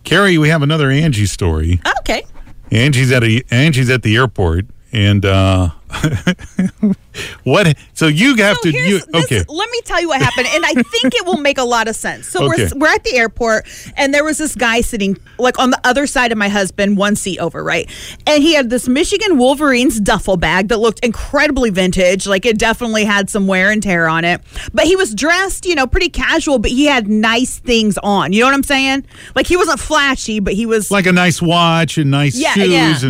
Carrie, we have another Angie story. Okay. Angie's at the airport, and what? So you have to. Okay. Let me tell you what happened, and I think it will make a lot of sense. So Okay. we're at the airport, and there was this guy sitting like on the other side of my husband, one seat over, right? And he had this Michigan Wolverines duffel bag that looked incredibly vintage, like it definitely had some wear and tear on it. But he was dressed, pretty casual, but he had nice things on. You know what I'm saying? Like he wasn't flashy, but he was like a nice watch and nice shoes,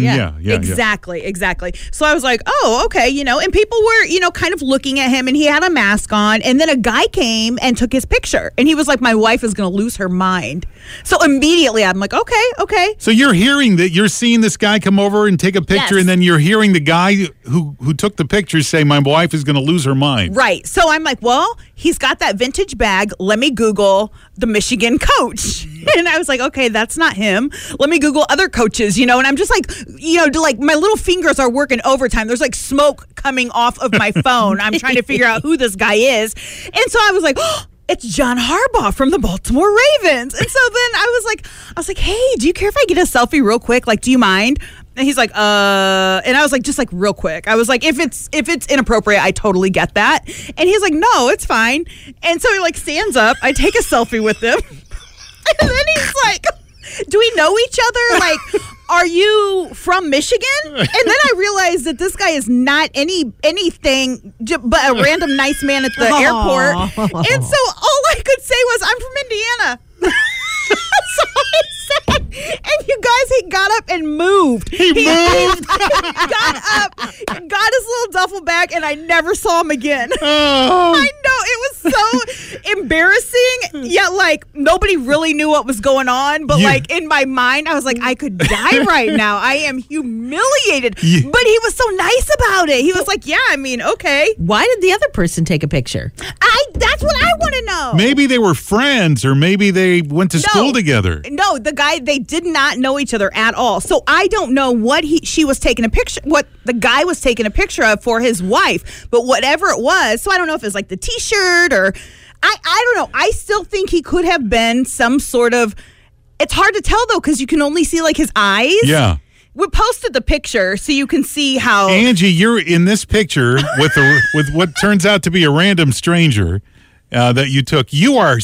Exactly. So I was like, oh, okay, and people were, kind of looking at him, and he had a mask on, and then a guy came and took his picture, and he was like, my wife is going to lose her mind. So immediately I'm like, okay. So you're seeing this guy come over and take a picture, Yes. and then you're hearing the guy who took the picture say, my wife is going to lose her mind. Right. So I'm like, well, he's got that vintage bag. Let me Google the Michigan coach. And I was like, okay, that's not him. Let me Google other coaches, and I'm just like, like my little fingers are working overtime. There's like smoke coming off of my phone. I'm trying to figure out who this guy is. And so I was like, oh, it's John Harbaugh from the Baltimore Ravens. And so then I was like, hey, do you care if I get a selfie real quick? Like, do you mind? And he's like, and I was like, just like real quick. I was like, if it's inappropriate, I totally get that. And he's like, no, it's fine. And so he like stands up. I take a selfie with him. And then he's like, do we know each other? Like, are you from Michigan? And then I realized that this guy is not anything but a random nice man at the airport. And so all I could say was, I'm from Indiana. So I said, and you guys, he got up and moved. He moved. Got up, got his little duffel bag, and I never saw him again. Oh. I know, it was so embarrassing, yet like nobody really knew what was going on. But like in my mind, I was like, I could die right now. I am humiliated. Yeah. But he was so nice about it. He was like, yeah, I mean, okay. Why did the other person take a picture? That's what I want to know. Maybe they were friends, or maybe they went to school together. No, the guy, they did not know each other at all. So I don't know what she was taking a picture, what the guy was taking a picture of for his wife, but whatever it was. So I don't know if it was like the T-shirt or I don't know. I still think he could have been some sort of. It's hard to tell though because you can only see like his eyes. Yeah. We posted the picture so you can see how. Angie, you're in this picture with what turns out to be a random stranger that you took. You are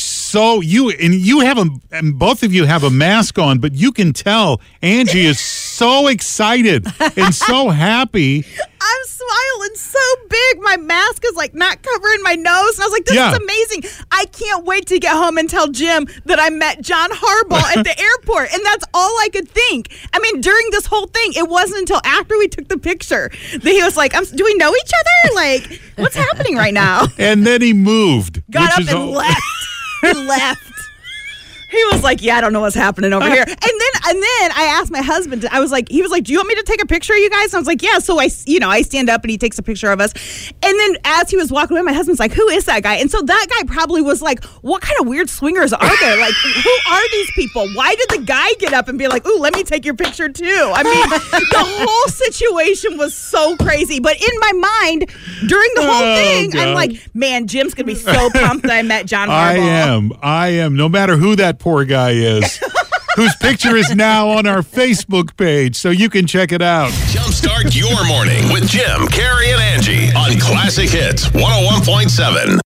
and both of you have a mask on, but you can tell Angie is so excited and so happy. I'm smiling so big. My mask is like not covering my nose. And I was like, this is amazing. I can't wait to get home and tell Jim that I met John Harbaugh at the airport. And that's all I could think. I mean, during this whole thing, it wasn't until after we took the picture that he was like, do we know each other? Like, what's happening right now? And then he moved. Got up and left. He left. He was like, yeah, I don't know what's happening over here. And then I asked my husband, he was like, do you want me to take a picture of you guys? And I was like, yeah. So I stand up and he takes a picture of us. And then as he was walking away, my husband's like, who is that guy? And so that guy probably was like, what kind of weird swingers are there? Like, who are these people? Why did the guy get up and be like, ooh, let me take your picture too? I mean, the whole situation was so crazy. But in my mind, during the whole thing, God. I'm like, man, Jim's going to be so pumped that I met John Harbaugh. I am. No matter who that poor guy is, whose picture is now on our Facebook page, so you can check it out. Jumpstart your morning with Jim, Carrie, and Angie on Classic Hits 101.7.